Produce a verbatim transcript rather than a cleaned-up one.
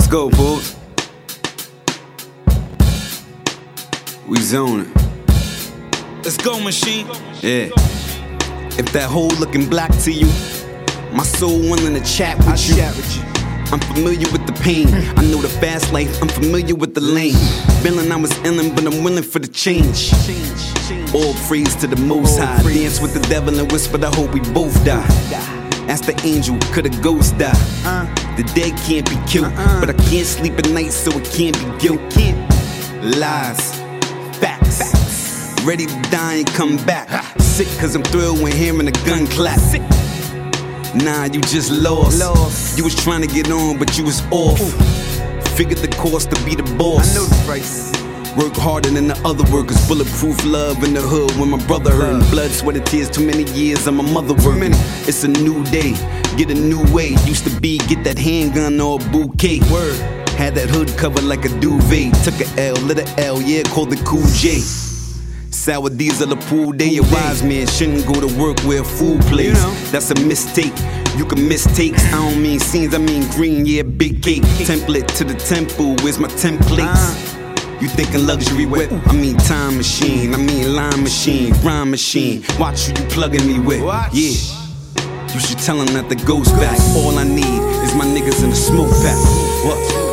Let's go, folks. We zoning. Let's go, machine. Yeah. If that hole looking black to you, my soul willing to chat with I'll you. chat with you. I'm familiar with the pain. I know the fast life. I'm familiar with the lane. Feeling I was illin', but I'm willing for the change. All praise to the Most High. Dance with the devil and whisper, I hope we both die. Ask the angel, could a ghost die? The dead can't be killed, but I can't sleep at night, so it can't be guilt. Lies, facts, ready to die and come back. Sick cause I'm thrilled when hearing a gun clap. Nah, you just lost. Lost. You was trying to get on, but you was off. Figured the cost to be the boss. I know the price. Work harder than the other workers. Bulletproof love in the hood when my brother hurt. Blood, sweat, and tears, too many years of my mother working. It's a new day, get a new way. Used to be, get that handgun or a bouquet. Word. Had that hood covered like a duvet. Took a L, lit a L, yeah, called it Cool J. Sour diesel, a pool day. A wise man shouldn't go to work where a fool plays. You know. That's a mistake. You can mistakes. I don't mean scenes, I mean green, yeah, big cake. Template to the temple, where's my templates? You thinking luxury whip? I mean time machine, I mean line machine, rhyme machine. Watch who you plugging me with. Watch. Yeah. You should tell him that the ghost back. All I need is my niggas in the smoke pack. What?